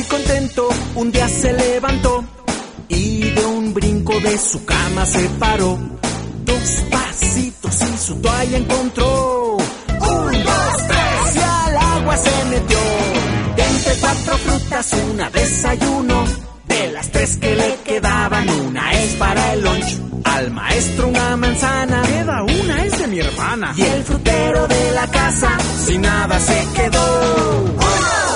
contento un día se levantó y de un brinco de su cama se paró. 2 pasitos y su toalla encontró. 1, 2, 3 y al agua se metió. De entre 4 frutas una desayuno. De las 3 que le quedaban, una es para el lunch. Al maestro una manzana, queda una, es de mi hermana. Y el frutero de la casa sin nada se quedó. 1,